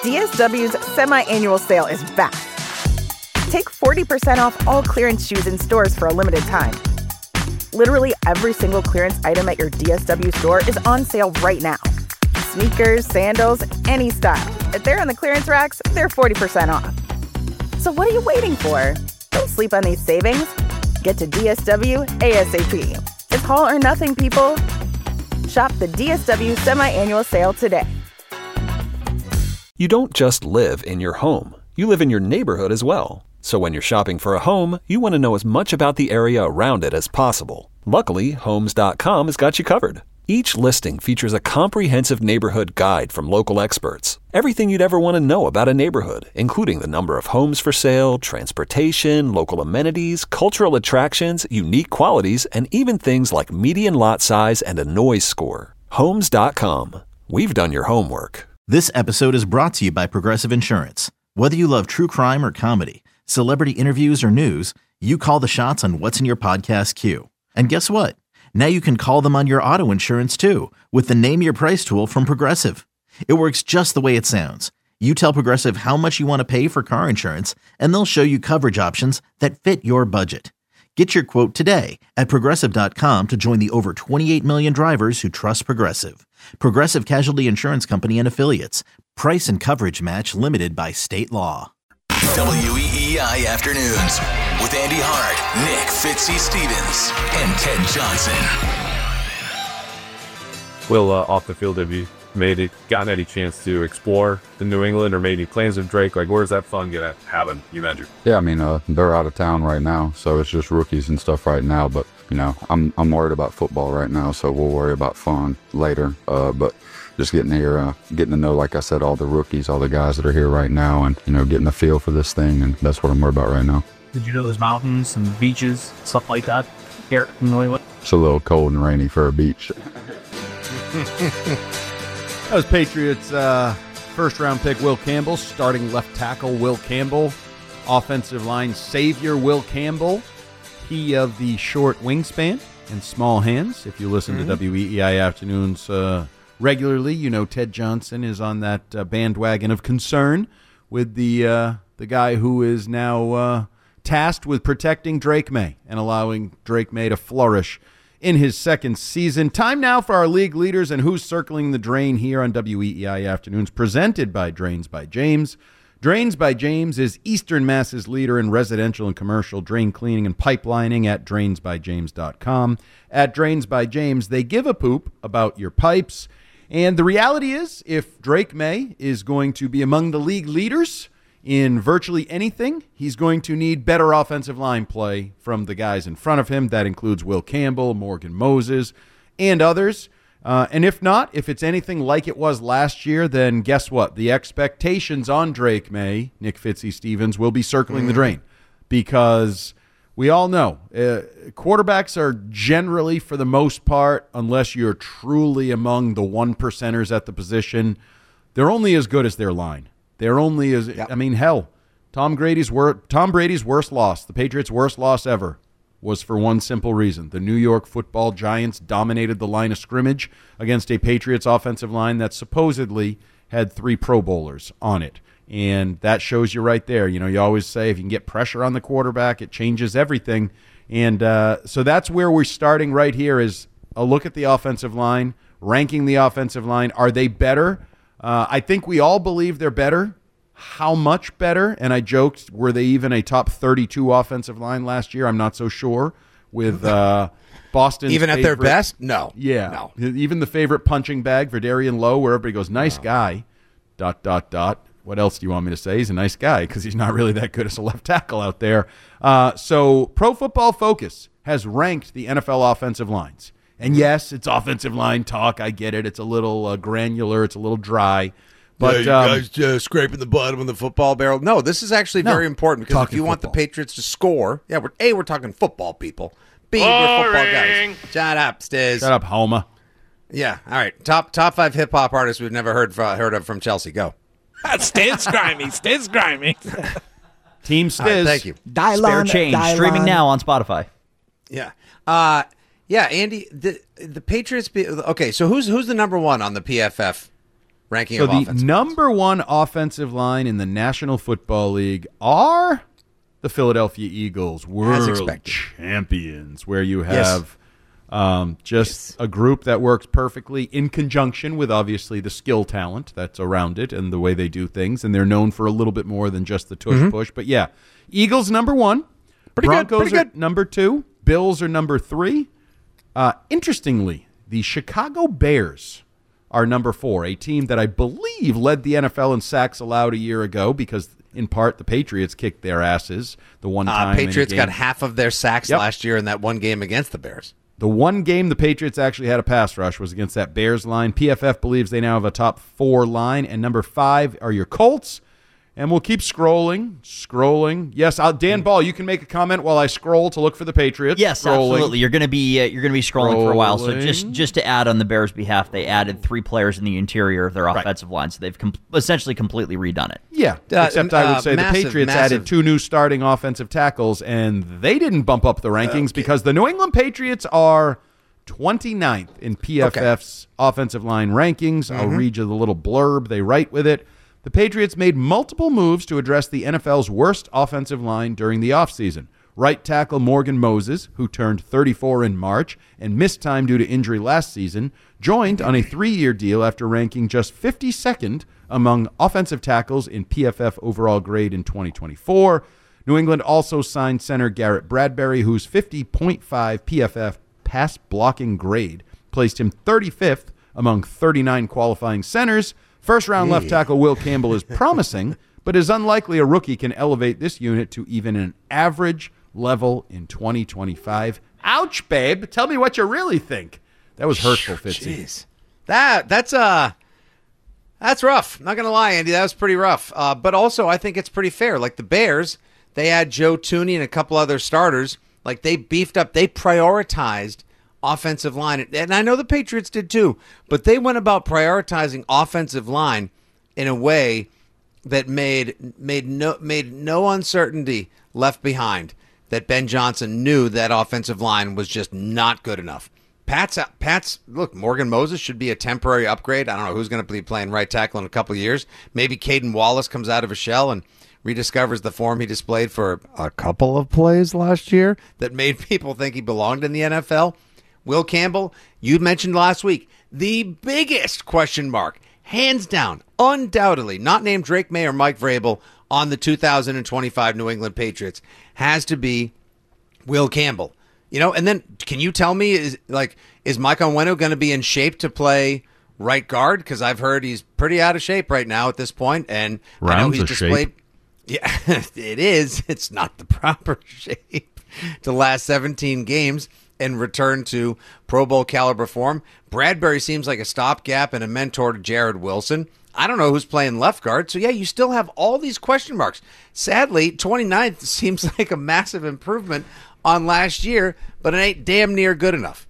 DSW's semi-annual sale is back. Take 40% off all clearance shoes in stores for a limited time. Literally every single clearance item at your DSW store is on sale right now. Sneakers, sandals, any style. If they're on the clearance racks, they're 40% off. So what are you waiting for? Don't sleep on these savings. Get to DSW ASAP. It's all or nothing, people. Shop the DSW semi-annual sale today. You don't just live in your home. You live in your neighborhood as well. So when you're shopping for a home, you want to know as much about the area around it as possible. Luckily, Homes.com has got you covered. Each listing features a comprehensive neighborhood guide from local experts. Everything you'd ever want to know about a neighborhood, including the number of homes for sale, transportation, local amenities, cultural attractions, unique qualities, and even things like median lot size and a noise score. Homes.com. We've done your homework. This episode is brought to you by Progressive Insurance. Whether you love true crime or comedy, celebrity interviews or news, you call the shots on what's in your podcast queue. And guess what? Now you can call them on your auto insurance too with the Name Your Price tool from Progressive. It works just the way it sounds. You tell Progressive how much you want to pay for car insurance, and they'll show you coverage options that fit your budget. Get your quote today at Progressive.com to join the over 28 million drivers who trust Progressive. Progressive Casualty Insurance Company and Affiliates. Price and coverage match limited by state law. WEEI Afternoons with Andy Hart, Nick Fitzy Stevens, and Ted Johnson. Will, off the field, have you gotten any chance to explore the New England or made any plans with Drake? Like, where's that fun gonna happen, you imagine? Yeah, I mean, they're out of town right now, so it's just rookies and stuff right now. But, you know, I'm worried about football right now, so we'll worry about fun later. But just getting here, getting to know, like I said, all the rookies, all the guys that are here right now, and, you know, getting a feel for this thing, and that's what I'm worried about right now. Did you know there's mountains and beaches, stuff like that here in New England? It's a little cold and rainy for a beach. That was Patriots first-round pick Will Campbell, starting left tackle Will Campbell, offensive line savior Will Campbell, he of the short wingspan and small hands. If you listen to WEEI Afternoons regularly, you know Ted Johnson is on that bandwagon of concern with the guy who is now tasked with protecting Drake May and allowing Drake May to flourish in his second season. Time now for our league leaders and who's circling the drain here on WEEI Afternoons, presented by Drains by James. Drains by James is Eastern Mass's leader in residential and commercial drain cleaning and pipelining at drainsbyjames.com. At Drains by James, they give a poop about your pipes. And the reality is, if Drake May is going to be among the league leaders in virtually anything, he's going to need better offensive line play from the guys in front of him. That includes Will Campbell, Morgan Moses, and others. And if not, if it's anything like it was last year, then guess what? The expectations on Drake May, Nick Fitzy Stevens, will be circling the drain. Because we all know quarterbacks are generally, for the most part, unless you're truly among the 1%ers at the position, they're only as good as their line. They're only as, I mean, hell, Tom Brady's worst loss, the Patriots' worst loss ever, was for one simple reason. The New York Football Giants dominated the line of scrimmage against a Patriots offensive line that supposedly had 3 Pro Bowlers on it. And that shows you right there. You know, you always say if you can get pressure on the quarterback, it changes everything. And so that's where we're starting right here is a look at the offensive line, ranking the offensive line. Are they better? I think we all believe they're better. How much better? And I joked, were they even a top 32 offensive line last year? I'm not so sure. With Boston's even at their best? No. Yeah. No. Even the favorite punching bag, Verdarian Lowe, where everybody goes, nice guy, ... What else do you want me to say? He's a nice guy because he's not really that good as a left tackle out there. So Pro Football Focus has ranked the NFL offensive lines. And yes, it's offensive line talk. I get it. It's a little granular. It's a little dry. But you guys scraping the bottom of the football barrel. No, this is actually very important because if you want the Patriots to score, we're talking football, people. B, we're football guys. Shut up, Stiz. Shut up, Homer. Yeah, all right. Top 5 hip-hop artists we've never heard of from Chelsea. Go. Stiz Grimy. Team Stiz. Right, thank you. Spare Change, streaming now on Spotify. Yeah. Yeah, Andy, the Patriots. Okay, so who's the number one on the PFF ranking so of offensive lines. So the number one offensive line in the National Football League are the Philadelphia Eagles, world champions, where you have a group that works perfectly in conjunction with, obviously, the skill talent that's around it and the way they do things, and they're known for a little bit more than just the tush-push. But, yeah, Eagles number one. Broncos are number two. Bills are number three. Interestingly, the Chicago Bears are number four, a team that I believe led the NFL in sacks allowed a year ago because – in part, the Patriots kicked their asses the one time. Patriots got half of their sacks last year in that one game against the Bears. The one game the Patriots actually had a pass rush was against that Bears line. PFF believes they now have a top 4 line, and number 5 are your Colts. And we'll keep scrolling. Yes, Dan Ball, you can make a comment while I scroll to look for the Patriots. Yes, absolutely. You're going to be scrolling for a while. So just to add on the Bears' behalf, they added 3 players in the interior of their offensive line, so they've essentially completely redone it. Yeah, except I would say the Patriots added 2 new starting offensive tackles, and they didn't bump up the rankings because the New England Patriots are 29th in PFF's offensive line rankings. I'll read you the little blurb they write with it. The Patriots made multiple moves to address the NFL's worst offensive line during the offseason. Right tackle Morgan Moses, who turned 34 in March and missed time due to injury last season, joined on a 3-year deal after ranking just 52nd among offensive tackles in PFF overall grade in 2024. New England also signed center Garrett Bradbury, whose 50.5 PFF pass blocking grade placed him 35th among 39 qualifying centers. First-round left tackle Will Campbell is promising, but is unlikely a rookie can elevate this unit to even an average level in 2025. Ouch, babe. Tell me what you really think. That was hurtful, Fitzy. Jeez. That's rough. Not going to lie, Andy. That was pretty rough. But also, I think it's pretty fair. Like the Bears, they had Joe Thuney and a couple other starters. Like they beefed up. They prioritized offensive line, and I know the Patriots did too, but they went about prioritizing offensive line in a way that made no uncertainty left behind. That Ben Johnson knew that offensive line was just not good enough. Pat's look, Morgan Moses should be a temporary upgrade. I don't know who's going to be playing right tackle in a couple of years. Maybe Caden Wallace comes out of a shell and rediscovers the form he displayed for a couple of plays last year that made people think he belonged in the NFL. Will Campbell, you mentioned last week, the biggest question mark, hands down, undoubtedly, not named Drake May or Mike Vrabel on the 2025 New England Patriots, has to be Will Campbell. You know, and then can you tell me, is Mike Onwenu going to be in shape to play right guard? Because I've heard he's pretty out of shape right now at this point, and I know he's displayed. Yeah, it is. It's not the proper shape to last 17 games and return to Pro Bowl caliber form. Bradbury seems like a stopgap and a mentor to Jared Wilson. I don't know who's playing left guard. So, yeah, you still have all these question marks. Sadly, 29th seems like a massive improvement on last year, but it ain't damn near good enough.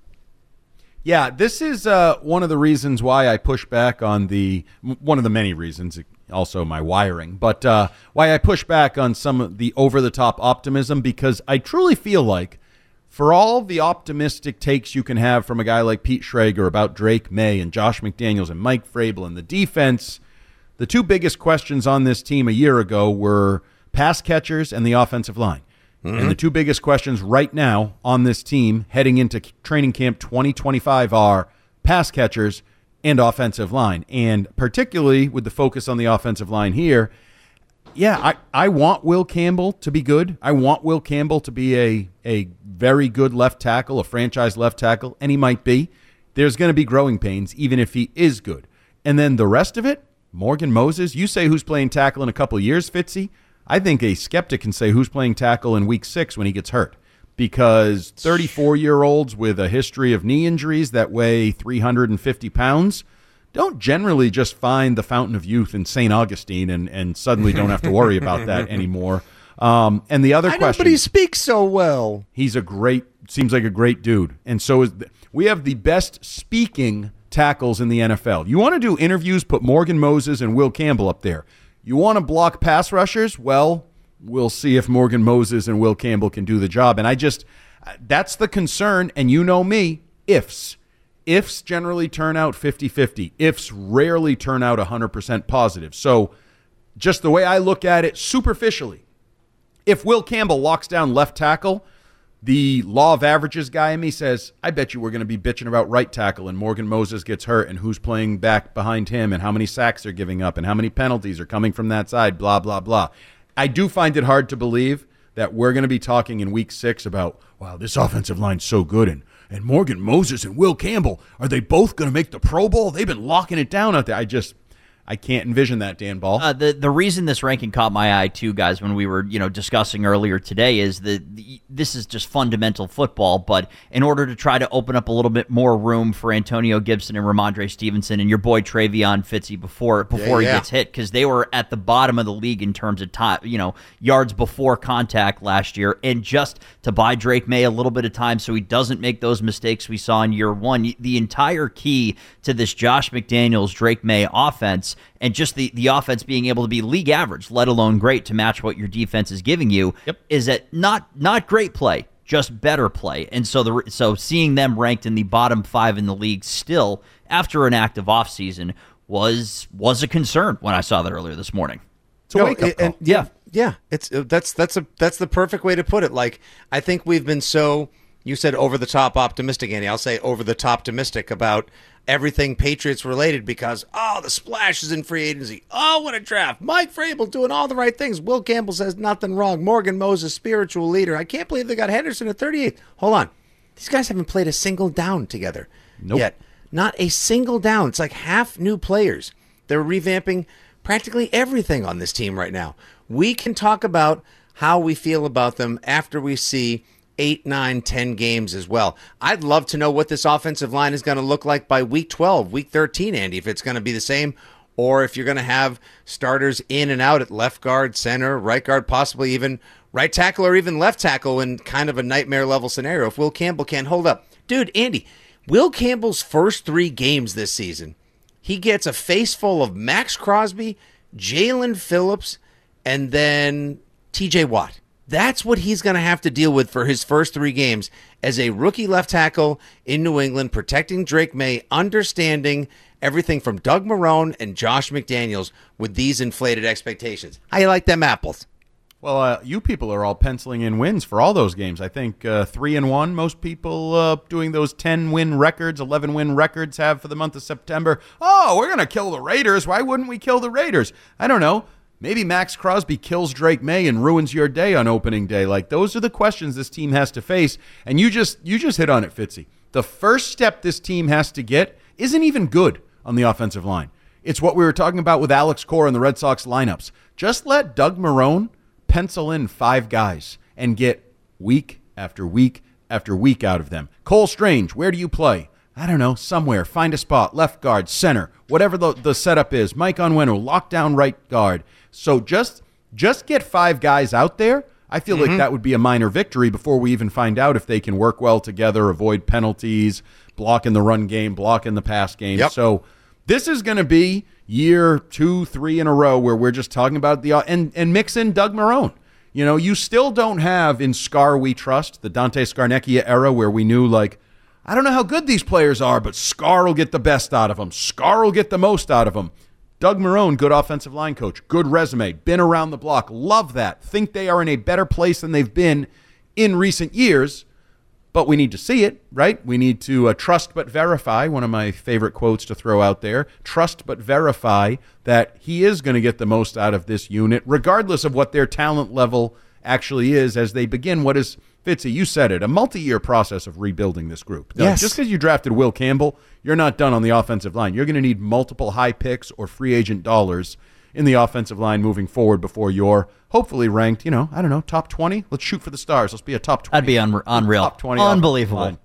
Yeah, this is one of the reasons why I push back on one of the many reasons, also my wiring, but why I push back on some of the over-the-top optimism, because I truly feel like for all the optimistic takes you can have from a guy like Pete Schrager about Drake May and Josh McDaniels and Mike Vrabel and the defense, the 2 biggest questions on this team a year ago were pass catchers and the offensive line. Mm-hmm. And the 2 biggest questions right now on this team heading into training camp 2025 are pass catchers and offensive line. And particularly with the focus on the offensive line here, yeah, I want Will Campbell to be good. I want Will Campbell to be a very good left tackle, a franchise left tackle, and he might be. There's going to be growing pains, even if he is good. And then the rest of it, Morgan Moses, you say who's playing tackle in a couple of years, Fitzy. I think a skeptic can say who's playing tackle in week 6 when he gets hurt, because 34-year-olds with a history of knee injuries that weigh 350 pounds don't generally just find the fountain of youth in St. Augustine and suddenly don't have to worry about that anymore. And the other question, but he speaks so well. Seems like a great dude. And so we have the best speaking tackles in the NFL. You want to do interviews, put Morgan Moses and Will Campbell up there. You want to block pass rushers? Well, we'll see if Morgan Moses and Will Campbell can do the job. And that's the concern. And you know me, ifs. ifs generally turn out 50-50. Ifs rarely turn out 100% positive. So just the way I look at it superficially, if Will Campbell locks down left tackle, the law of averages guy in me says, I bet you we're going to be bitching about right tackle and Morgan Moses gets hurt and who's playing back behind him and how many sacks they're giving up and how many penalties are coming from that side, blah, blah, blah. I do find it hard to believe that we're going to be talking in week 6 about, wow, this offensive line's so good and Morgan Moses and Will Campbell, are they both going to make the Pro Bowl? They've been locking it down out there. I can't envision that, Dan Ball. The reason this ranking caught my eye too, guys, when we were discussing earlier today, is that this is just fundamental football. But in order to try to open up a little bit more room for Antonio Gibson and Ramondre Stevenson and your boy Travion Fitzy before he gets hit, because they were at the bottom of the league in terms of time, yards before contact last year, and just to buy Drake May a little bit of time so he doesn't make those mistakes we saw in year 1. The entire key to this Josh McDaniels Drake May offense, and just the offense being able to be league average, let alone great, to match what your defense is giving you, is that not great play, just better play. And so seeing them ranked in the bottom 5 in the league still after an active offseason was a concern when I saw that earlier this morning. It's a wake-up call. It's that's the perfect way to put it. Like, I think we've been so, you said over the top optimistic, Andy. I'll say over the top optimistic about everything Patriots related because, the splashes in free agency. Oh, what a draft. Mike Vrabel doing all the right things. Will Campbell says nothing wrong. Morgan Moses, spiritual leader. I can't believe they got Henderson at 38. Hold on. These guys haven't played a single down together yet. Not a single down. It's like half new players. They're revamping practically everything on this team right now. We can talk about how we feel about them after we see 8, 9, 10 games as well. I'd love to know what this offensive line is going to look like by week 12, week 13, Andy, if it's going to be the same, or if you're going to have starters in and out at left guard, center, right guard, possibly even right tackle or even left tackle in kind of a nightmare level scenario if Will Campbell can't hold up. Dude, Andy, Will Campbell's first 3 games this season, he gets a face full of Max Crosby, Jalen Phillips, and then TJ Watt. That's what he's going to have to deal with for his first 3 games as a rookie left tackle in New England, protecting Drake May, understanding everything from Doug Marrone and Josh McDaniels with these inflated expectations. How you like them apples? Well, you people are all penciling in wins for all those games. I think 3-1, most people doing those 10-win records, 11-win records have for the month of September. Oh, we're going to kill the Raiders. Why wouldn't we kill the Raiders? I don't know. Maybe Max Crosby kills Drake May and ruins your day on opening day. Like, those are the questions this team has to face. And you just hit on it, Fitzy. The first step this team has to get isn't even good on the offensive line. It's what we were talking about with Alex Cora and the Red Sox lineups. Just let Doug Marrone pencil in 5 guys and get week after week after week out of them. Cole Strange, where do you play? I don't know, somewhere. Find a spot, left guard, center, whatever the setup is. Mike Onwenu, lockdown right guard. So just get 5 guys out there. I feel like that would be a minor victory before we even find out if they can work well together, avoid penalties, block in the run game, block in the pass game. Yep. So this is going to be year 2, 3 in a row where we're just talking about and mix in Doug Marrone. You still don't have in Scar We Trust, the Dante Scarnecchia era where we knew, like, I don't know how good these players are, but Scar will get the best out of them. Scar will get the most out of them. Doug Marrone, good offensive line coach, good resume, been around the block, love that. Think they are in a better place than they've been in recent years, but we need to see it, right? We need to trust but verify, one of my favorite quotes to throw out there, trust but verify that he is going to get the most out of this unit, regardless of what their talent level actually is as they begin what is, Fitzy, you said it, a multi-year process of rebuilding this group. Now, yes. Just because you drafted Will Campbell, you're not done on the offensive line. You're going to need multiple high picks or free agent dollars in the offensive line moving forward before you're hopefully ranked, top 20. Let's shoot for the stars. Let's be a top 20. That'd be unreal. Top 20. Unbelievable.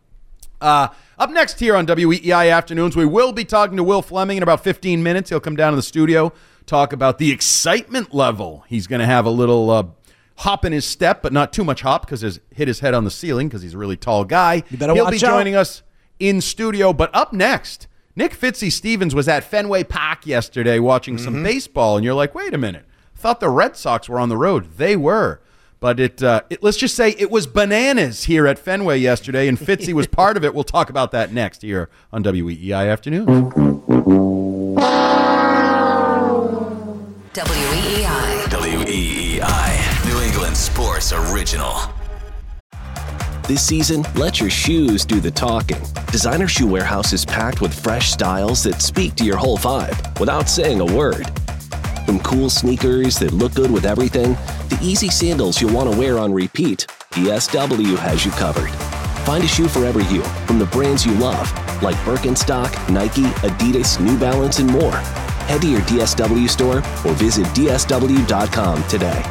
Up next here on WEEI Afternoons, we will be talking to Will Fleming in about 15 minutes. He'll come down to the studio, talk about the excitement level. He's going to have a little hop in his step, but not too much hop because he's hit his head on the ceiling because he's a really tall guy. He'll be joining us in studio. But up next, Nick Fitzy Stevens was at Fenway Park yesterday watching some baseball, and you're like, wait a minute. I thought the Red Sox were on the road. They were. But let's just say it was bananas here at Fenway yesterday, and Fitzy was part of it. We'll talk about that next here on WEEI Afternoon. WEEI, New England Sports Original. This season, let your shoes do the talking. Designer Shoe Warehouse is packed with fresh styles that speak to your whole vibe without saying a word. From cool sneakers that look good with everything, to easy sandals you'll want to wear on repeat, DSW has you covered. Find a shoe for every you, from the brands you love, like Birkenstock, Nike, Adidas, New Balance, and more. Head to your DSW store or visit DSW.com today.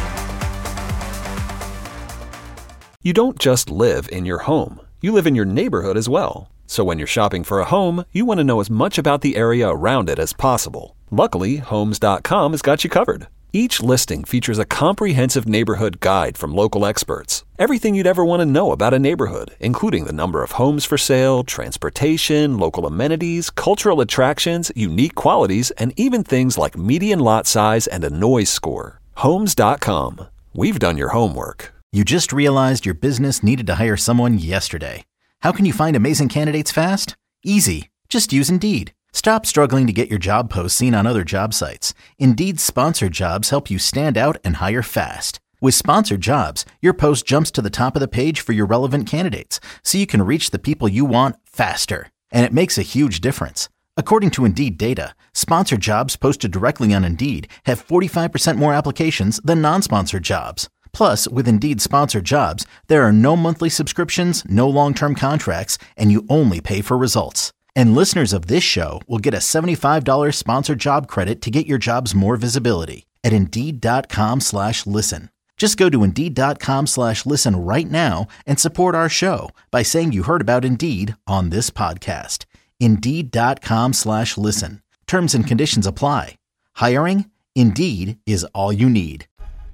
You don't just live in your home. You live in your neighborhood as well. So when you're shopping for a home, you want to know as much about the area around it as possible. Luckily, Homes.com has got you covered. Each listing features a comprehensive neighborhood guide from local experts. Everything you'd ever want to know about a neighborhood, including the number of homes for sale, transportation, local amenities, cultural attractions, unique qualities, and even things like median lot size and a noise score. Homes.com. We've done your homework. You just realized your business needed to hire someone yesterday. How can you find amazing candidates fast? Easy. Just use Indeed. Stop struggling to get your job posts seen on other job sites. Indeed's sponsored jobs help you stand out and hire fast. With sponsored jobs, your post jumps to the top of the page for your relevant candidates, so you can reach the people you want faster. And it makes a huge difference. According to Indeed data, sponsored jobs posted directly on Indeed have 45% more applications than non-sponsored jobs. Plus, with Indeed sponsored jobs, there are no monthly subscriptions, no long-term contracts, and you only pay for results. And listeners of this show will get a $75 sponsored job credit to get your jobs more visibility at Indeed.com/listen. Just go to Indeed.com/listen right now and support our show by saying you heard about Indeed on this podcast. Indeed.com/listen. Terms and conditions apply. Hiring? Indeed is all you need.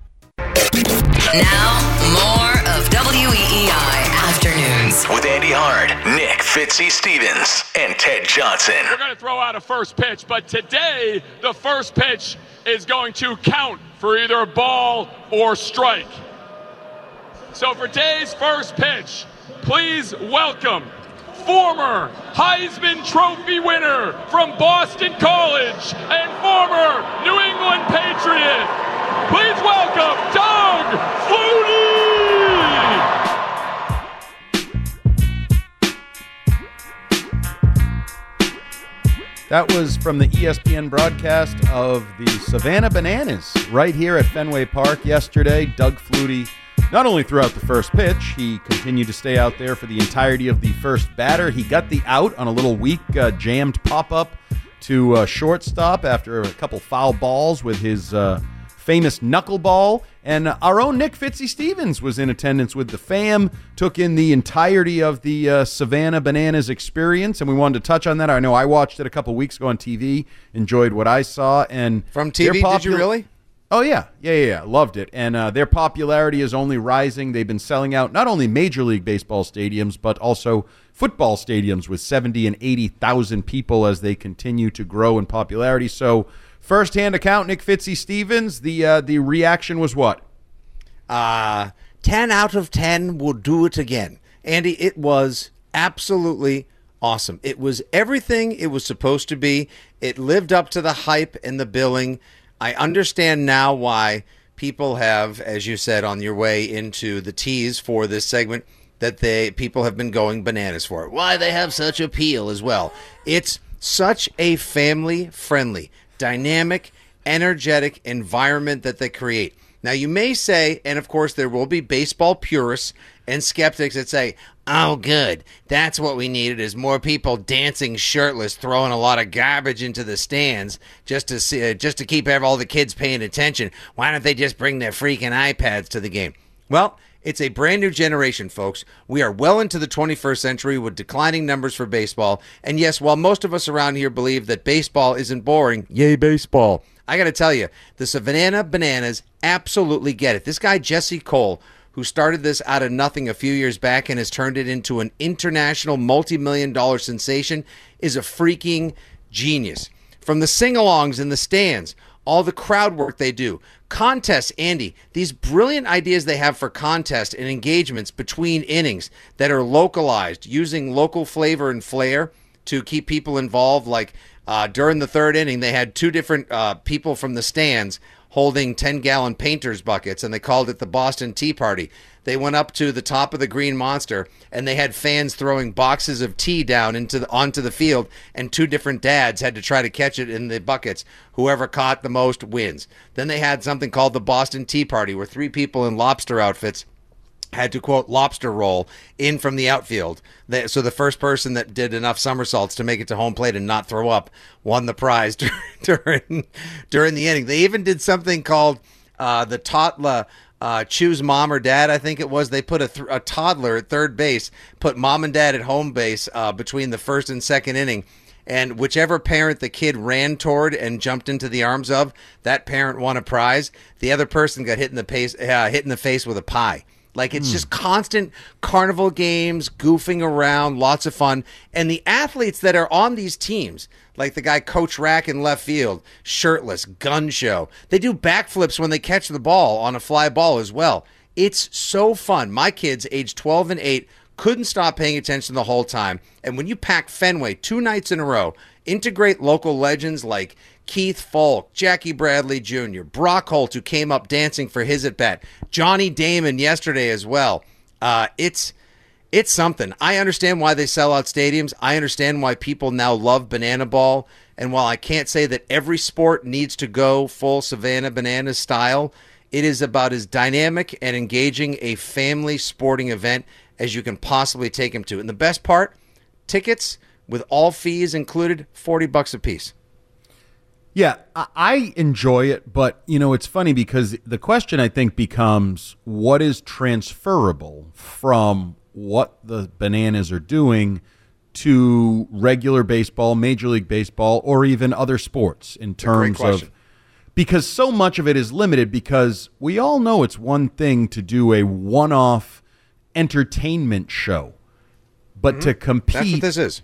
Now, more of WEEI Afternoons. With Andy Hard, Nick Fitzy Stevens, and Ted Johnson. We're going to throw out a first pitch, but today the first pitch is going to count for either a ball or strike. So for today's first pitch, please welcome former Heisman Trophy winner from Boston College and former New England Patriot. Please welcome Doug Flutie! That was from the ESPN broadcast of the Savannah Bananas right here at Fenway Park yesterday. Doug Flutie not only threw out the first pitch, he continued to stay out there for the entirety of the first batter. He got the out on a little weak jammed pop-up to shortstop after a couple foul balls with his famous knuckleball. And our own Nick Fitzy Stevens was in attendance with the fam, took in the entirety of the Savannah Bananas experience, and we wanted to touch on that. I know I watched it a couple weeks ago on TV, enjoyed what I saw. And from TV, did you really? Oh, yeah. Loved it. And their popularity is only rising. They've been selling out not only Major League Baseball stadiums, but also football stadiums with 70 and 80,000 people as they continue to grow in popularity. So, first-hand account, Nick Fitzy Stevens, the reaction was what? 10 out of 10 will do it again. Andy, it was absolutely awesome. It was everything it was supposed to be. It lived up to the hype and the billing. I understand now why people have, as you said, on your way into the tease for this segment, that people have been going bananas for it. Why they have such appeal as well. It's such a family-friendly, dynamic, energetic environment that they create. Now, you may say, and of course there will be baseball purists and skeptics that say, oh, good, that's what we needed is more people dancing shirtless, throwing a lot of garbage into the stands just to keep all the kids paying attention. Why don't they just bring their freaking iPads to the game? Well, it's a brand new generation, folks. We are well into the 21st century with declining numbers for baseball. And yes, while most of us around here believe that baseball isn't boring, yay baseball, I got to tell you, the Savannah Bananas absolutely get it. This guy, Jesse Cole, who started this out of nothing a few years back and has turned it into an international multi-million-dollar sensation, is a freaking genius. From the sing-alongs in the stands, all the crowd work they do. Contests, Andy, these brilliant ideas they have for contests and engagements between innings that are localized, using local flavor and flair to keep people involved. Like during the third inning, they had two different people from the stands holding 10-gallon painters buckets, and they called it the Boston Tea Party. They went up to the top of the Green Monster, and they had fans throwing boxes of tea down onto the field, and two different dads had to try to catch it in the buckets. Whoever caught the most wins. Then they had something called the Boston Tea Party, where three people in lobster outfits had to, quote, lobster roll in from the outfield. So the first person that did enough somersaults to make it to home plate and not throw up won the prize during the inning. They even did something called the Totla choose mom or dad, I think it was. They put a toddler at third base, put mom and dad at home base between the first and second inning. And whichever parent the kid ran toward and jumped into the arms of, that parent won a prize. The other person got hit in the face with a pie. Like, it's just constant carnival games, goofing around, lots of fun. And the athletes that are on these teams, like the guy Coach Rack in left field, shirtless, gun show. They do backflips when they catch the ball on a fly ball as well. It's so fun. My kids, age 12 and 8, couldn't stop paying attention the whole time. And when you pack Fenway 2 nights in a row, integrate local legends like Keith Falk, Jackie Bradley Jr., Brock Holt, who came up dancing for his at-bat, Johnny Damon yesterday as well. It's something. I understand why they sell out stadiums. I understand why people now love Banana Ball. And while I can't say that every sport needs to go full Savannah Bananas style, it is about as dynamic and engaging a family sporting event as you can possibly take them to. And the best part, tickets with all fees included, $40 a piece. Yeah, I enjoy it, but, it's funny because the question, I think, becomes what is transferable from what the Bananas are doing to regular baseball, Major League Baseball, or even other sports in terms of, because so much of it is limited, because we all know it's one thing to do a one-off entertainment show, but to compete That's what this is.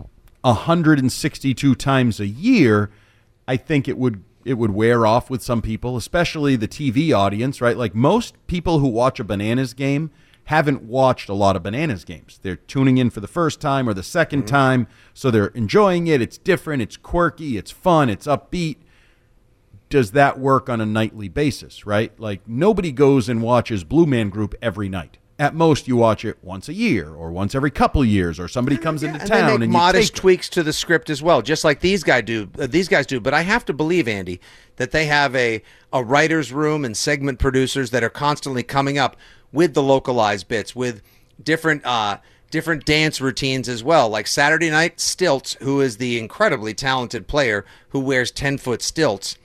162 times a year, I think it would wear off with some people, especially the TV audience, right? Like, most people who watch a Bananas game haven't watched a lot of Bananas games. They're tuning in for the first time or the second time, so they're enjoying it. It's different, it's quirky, it's fun, it's upbeat. Does that work on a nightly basis, right? Like, nobody goes and watches Blue Man Group every night. At most, you watch it once a year or once every couple of years, or somebody comes into town and they make and modest tweaks to the script as well, just like these guys do. But I have to believe, Andy, that they have a writer's room and segment producers that are constantly coming up with the localized bits, with different dance routines as well. Like Saturday night, Stilts, who is the incredibly talented player who wears 10-foot stilts,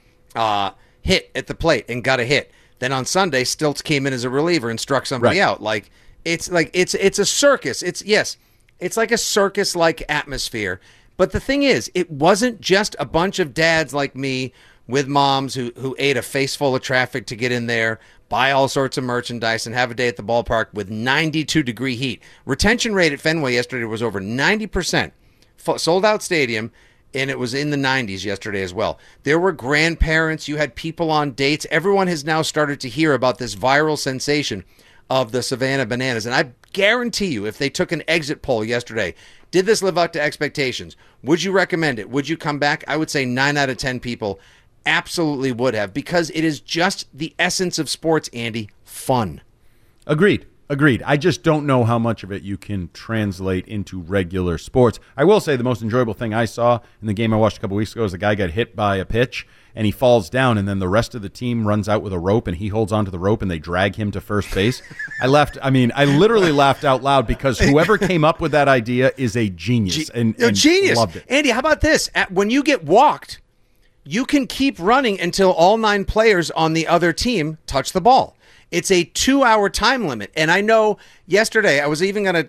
hit at the plate and got a hit. Then on Sunday, Stilts came in as a reliever and struck somebody out. It's a circus. It's like a circus-like atmosphere. But the thing is, it wasn't just a bunch of dads like me with moms who ate a face full of traffic to get in there, buy all sorts of merchandise, and have a day at the ballpark with 92-degree heat. Retention rate at Fenway yesterday was over 90%. Sold-out stadium. And it was in the 90s yesterday as well. There were grandparents. You had people on dates. Everyone has now started to hear about this viral sensation of the Savannah Bananas. And I guarantee you, if they took an exit poll yesterday, did this live up to expectations? Would you recommend it? Would you come back? I would say 9 out of 10 people absolutely would have, because it is just the essence of sports, Andy. Fun. Agreed. I just don't know how much of it you can translate into regular sports. I will say the most enjoyable thing I saw in the game I watched a couple weeks ago is the guy got hit by a pitch and he falls down, and then the rest of the team runs out with a rope and he holds onto the rope and they drag him to first base. I literally laughed out loud, because whoever came up with that idea is a genius. And genius. Loved it. Andy, how about this? When you get walked, you can keep running until all 9 players on the other team touch the ball. It's a 2-hour time limit. And I know yesterday I was even going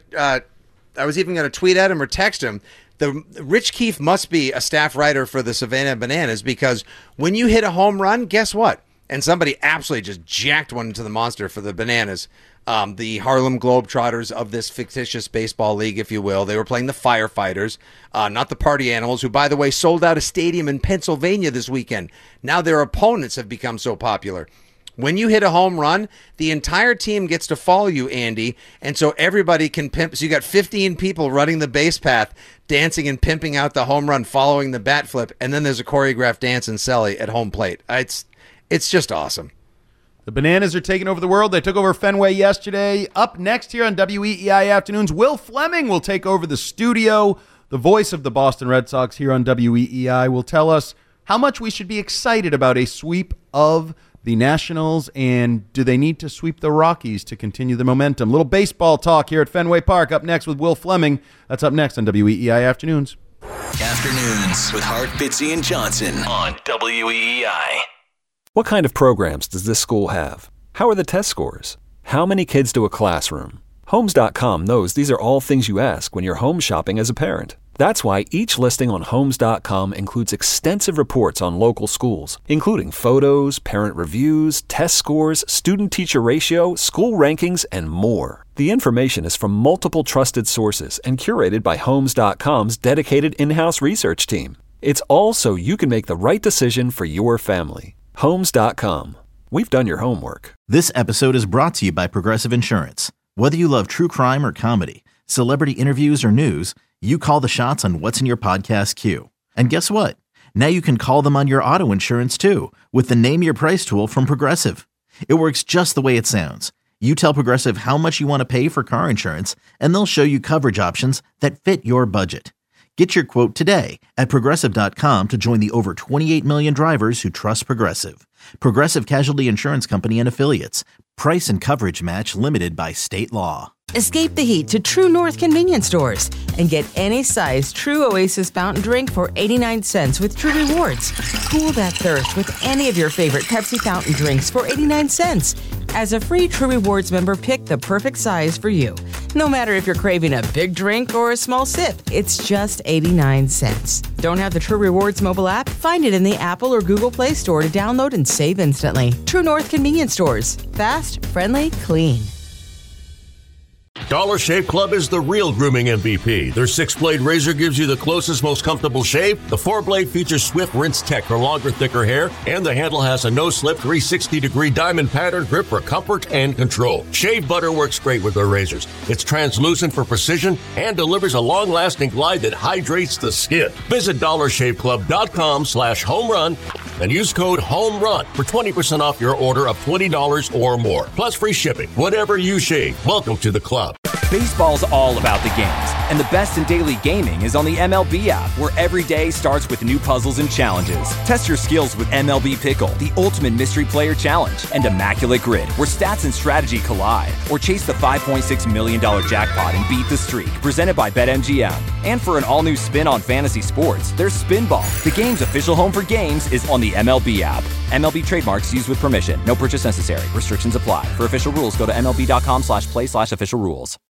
to tweet at him or text him. Rich Keefe must be a staff writer for the Savannah Bananas, because when you hit a home run, guess what? And somebody absolutely just jacked one into the monster for the Bananas. the Harlem Globetrotters of this fictitious baseball league, if you will. They were playing the Firefighters, not the Party Animals, who, by the way, sold out a stadium in Pennsylvania this weekend. Now their opponents have become so popular. When you hit a home run, the entire team gets to follow you, Andy, and so everybody can pimp. So you got 15 people running the base path, dancing and pimping out the home run, following the bat flip, and then there's a choreographed dance and celly at home plate. It's just awesome. The Bananas are taking over the world. They took over Fenway yesterday. Up next here on WEEI Afternoons, Will Fleming will take over the studio. The voice of the Boston Red Sox here on WEEI will tell us how much we should be excited about a sweep of the Nationals, and do they need to sweep the Rockies to continue the momentum? Little baseball talk here at Fenway Park. Up next with Will Fleming. That's up next on WEEI Afternoons. Afternoons with Hart, Fitzy, and Johnson on WEEI. What kind of programs does this school have? How are the test scores? How many kids do a classroom? Homes.com knows these are all things you ask when you're home shopping as a parent. That's why each listing on Homes.com includes extensive reports on local schools, including photos, parent reviews, test scores, student-teacher ratio, school rankings, and more. The information is from multiple trusted sources and curated by Homes.com's dedicated in-house research team. It's all so you can make the right decision for your family. Homes.com. We've done your homework. This episode is brought to you by Progressive Insurance. Whether you love true crime or comedy, celebrity interviews or news, you call the shots on what's in your podcast queue. And guess what? Now you can call them on your auto insurance too with the Name Your Price tool from Progressive. It works just the way it sounds. You tell Progressive how much you want to pay for car insurance, and they'll show you coverage options that fit your budget. Get your quote today at Progressive.com to join the over 28 million drivers who trust Progressive. Progressive Casualty Insurance Company and Affiliates. Price and coverage match limited by state law. Escape the heat to True North convenience stores and get any size True Oasis fountain drink for 89 cents with True Rewards. Cool that thirst with any of your favorite Pepsi fountain drinks for 89 cents. As a free True Rewards member, pick the perfect size for you. No matter if you're craving a big drink or a small sip, it's just 89 cents. Don't have the True Rewards mobile app? Find it in the Apple or Google Play Store to download and save instantly. True North convenience stores. Fast, friendly, clean. Dollar Shave Club is the real grooming MVP. Their 6-blade razor gives you the closest, most comfortable shave. The 4-blade features Swift Rinse Tech for longer, thicker hair, and the handle has a no-slip 360-degree diamond pattern grip for comfort and control. Shave butter works great with their razors. It's translucent for precision and delivers a long-lasting glide that hydrates the skin. Visit DollarShaveClub.com/homerun and use code HOMERUN for 20% off your order of $20 or more, plus free shipping. Whatever you shave, welcome to the club. Baseball's all about the games, and the best in daily gaming is on the MLB app, where every day starts with new puzzles and challenges. Test your skills with MLB Pickle, the ultimate mystery player challenge, and Immaculate Grid, where stats and strategy collide. Or chase the $5.6 million jackpot and beat the streak, presented by BetMGM. And for an all-new spin on fantasy sports, there's Spinball. The game's official home for games is on the MLB app. MLB trademarks used with permission. No purchase necessary. Restrictions apply. For official rules, go to MLB.com/play/official rules.